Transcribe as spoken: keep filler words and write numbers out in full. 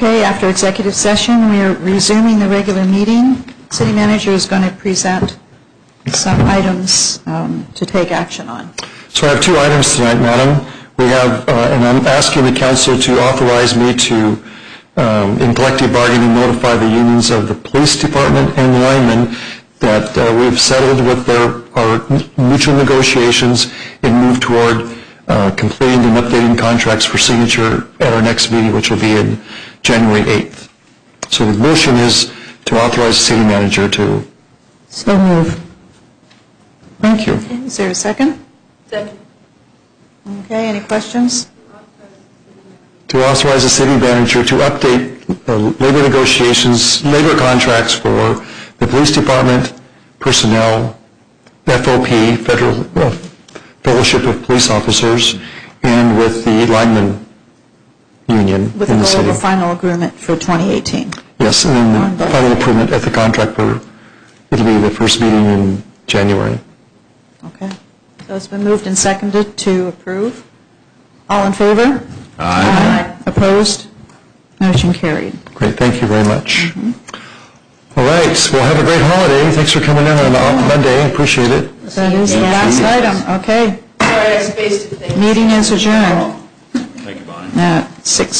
Okay, after executive session, we are resuming the regular meeting. City manager is going to present some items um, to take action on. So I have two items tonight, Madam. We have, uh, and I'm asking the council to authorize me to, um, in collective bargaining, notify the unions of the police department and linemen that uh, we've settled with their our mutual negotiations and move toward uh, completing and updating contracts for signature at our next meeting, which will be in January eighth. So the motion is to authorize the city manager to. So move. Thank you. Is there a second? Second. Okay, any questions? To authorize the city manager to update uh, labor negotiations, labor contracts for the police department, personnel, F O P, Federal uh, Fellowship of Police Officers, and with the lineman union With in a the goal of city. a final agreement for twenty eighteen. Yes, and then the final approval at the contract for, it'll be the first meeting in January. Okay. So it's been moved and seconded to approve. All in favor? Aye. Opposed? Motion carried. Great, thank you very much. Mm-hmm. All right, well, have a great holiday. Thanks for coming in on a Monday. Appreciate it. That is the last item. Okay. Sorry, I spaced it. Meeting is adjourned. Thank you, Bonnie. At six